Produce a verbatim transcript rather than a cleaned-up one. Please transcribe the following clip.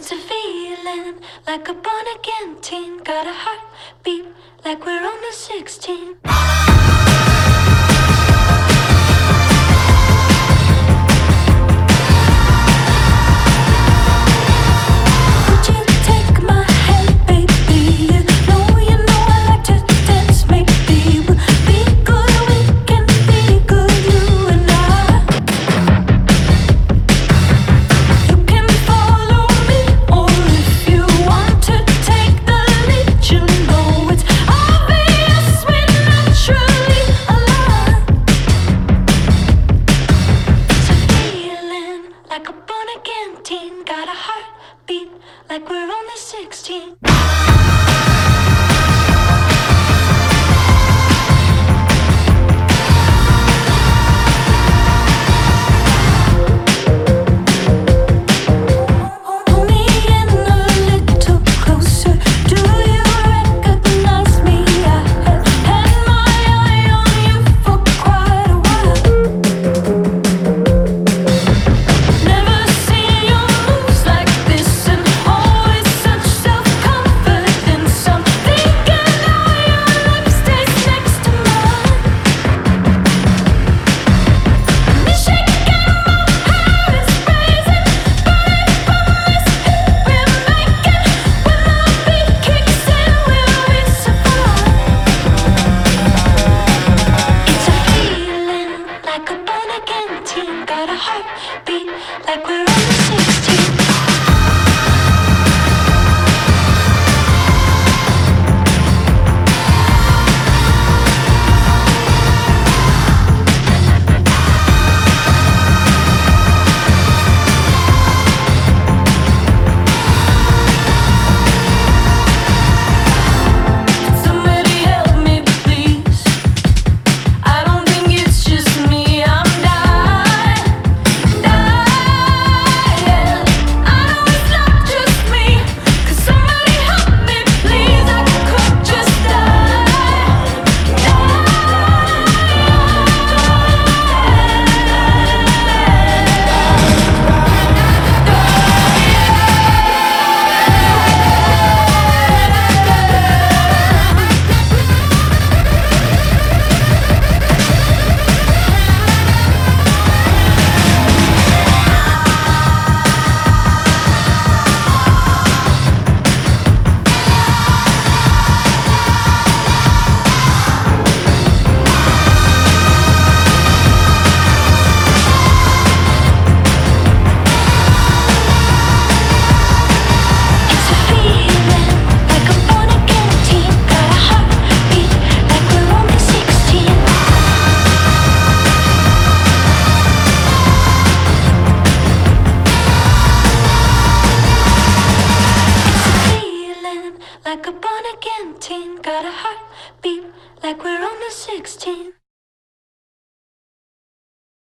It's a feeling like a born again teen. Got a heartbeat like we're only sixteen. Got a heartbeat like we're only sixteen. Got a heartbeat like we're only sixteen. Like a born again teen, got a heartbeat like we're only sixteen.